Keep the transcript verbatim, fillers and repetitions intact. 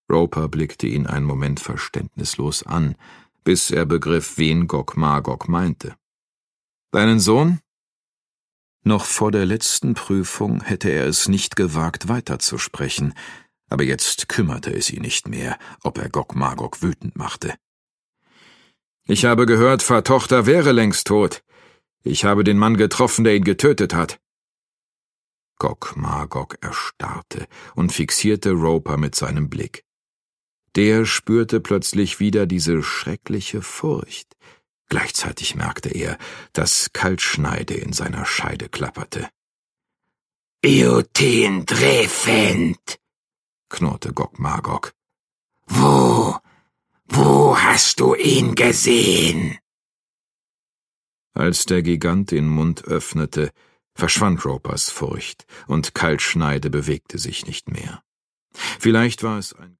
Roper blickte ihn einen Moment verständnislos an, bis er begriff, wen Gog-Magog meinte. »Deinen Sohn?« Noch vor der letzten Prüfung hätte er es nicht gewagt, weiterzusprechen, aber jetzt kümmerte es ihn nicht mehr, ob er Gog-Magog wütend machte. »Ich habe gehört, Vater wäre längst tot. Ich habe den Mann getroffen, der ihn getötet hat.« Gog-Magog erstarrte und fixierte Roper mit seinem Blick. Der spürte plötzlich wieder diese schreckliche Furcht. Gleichzeitig merkte er, dass Kaltschneide in seiner Scheide klapperte. »Iutin Drefent«, knurrte Gog-Magog. »Wo, wo hast du ihn gesehen?« Als der Gigant den Mund öffnete, verschwand Ropers Furcht, und Kaltschneide bewegte sich nicht mehr. Vielleicht war es ein